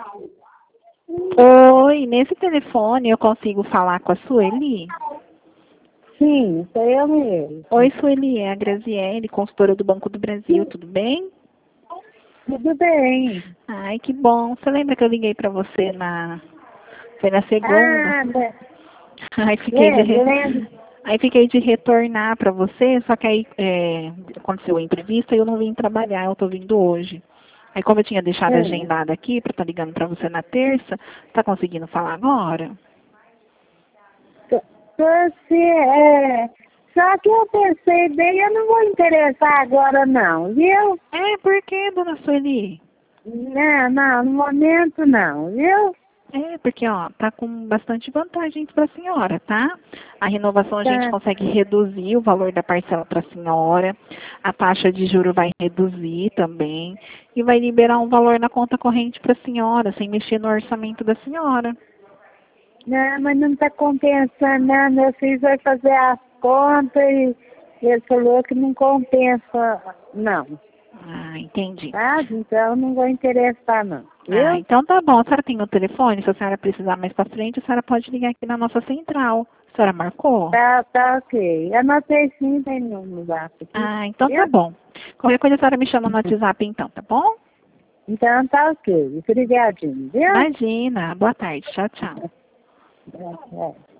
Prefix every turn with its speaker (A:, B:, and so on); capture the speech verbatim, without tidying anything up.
A: Oi, nesse telefone eu consigo falar com a Sueli?
B: Sim, sou eu mesmo.
A: Oi, Sueli, é a Graziele, consultora do Banco do Brasil, tudo bem?
B: Tudo bem.
A: Ai, que bom. Você lembra que eu liguei pra você na... Foi na segunda?
B: Ah, le-
A: Aí fiquei de,
B: lembro,
A: re...
B: lembro.
A: aí fiquei de retornar pra você, só que aí é, aconteceu a imprevista e eu não vim trabalhar, eu tô vindo hoje. Aí como eu tinha deixado
B: Hum.
A: agendado aqui pra estar ligando pra você na terça, tá conseguindo falar agora?
B: Você, é... Só que eu pensei bem, eu não vou interessar agora não, viu?
A: É, por quê, dona Sueli?
B: Não, não, no momento não, viu?
A: É, porque, ó, tá com bastante vantagens para a senhora, tá? A renovação a gente
B: Tá.
A: consegue reduzir o valor da parcela para a senhora, a taxa de juro vai reduzir também e vai liberar um valor na conta corrente para a senhora, sem mexer no orçamento da senhora.
B: Não, mas não está compensando, não. Meu filho vai fazer as contas e ele falou que não compensa, não.
A: Ah, entendi.
B: Tá? Então não vou interessar, não.
A: Ah,
B: Viu?
A: então tá bom. A senhora tem o telefone? Se a senhora precisar mais para frente, a senhora pode ligar aqui na nossa central. A senhora marcou?
B: Tá, tá ok. Anotei sim, tem no no zap aqui.
A: Ah, então tá
B: Viu?
A: bom. Qualquer coisa a senhora me chama no WhatsApp então, tá bom?
B: Então tá ok. Obrigadinho, viu?
A: Imagina. Boa tarde. Tchau, tchau.
B: É, é.